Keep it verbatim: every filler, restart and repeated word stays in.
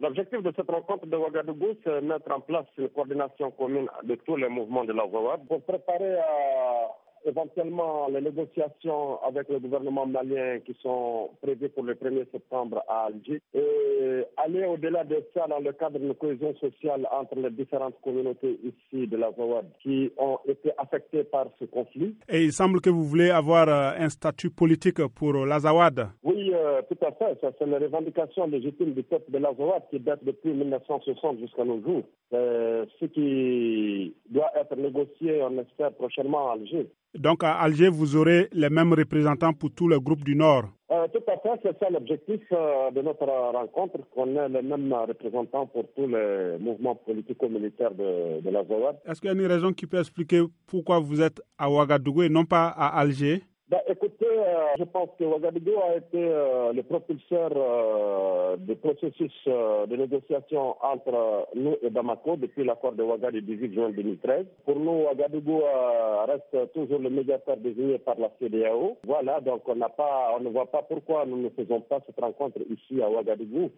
L'objectif de cette rencontre de Ouagadougou, c'est de mettre en place une coordination commune de tous les mouvements de l'Azawad pour préparer à éventuellement les négociations avec le gouvernement malien qui sont prévues pour le premier septembre à Alger et aller au-delà de ça dans le cadre d'une cohésion sociale entre les différentes communautés ici de l'Azawad qui ont été affectées par ce conflit. Et il semble que vous voulez avoir un statut politique pour l'Azawad. Oui, euh, tout à fait. Ça, c'est la revendication légitime du peuple de l'Azawad qui date depuis mille neuf cent soixante jusqu'à nos jours. C'est ce qui doit être négocié, on espère, prochainement à Alger. Donc à Alger, vous aurez les mêmes représentants pour tous les groupes du Nord. Euh, tout à fait, c'est ça l'objectif euh, de notre rencontre, qu'on ait les mêmes représentants pour tous les mouvements politico-militaires de, de l'Azawad. Est-ce qu'il y a une raison qui peut expliquer pourquoi vous êtes à Ouagadougou et non pas à Alger? Ben, écoutez, euh, je pense que Ouagadougou a été euh, le propulseur euh, du processus euh, de négociation entre nous et Bamako depuis l'accord de Ouagadougou du dix-huit juin deux mille treize. Pour nous, Ouagadougou euh, reste toujours le médiateur désigné par la C E D E A O. Voilà, donc on n'a pas, on ne voit pas pourquoi nous ne faisons pas cette rencontre ici à Ouagadougou.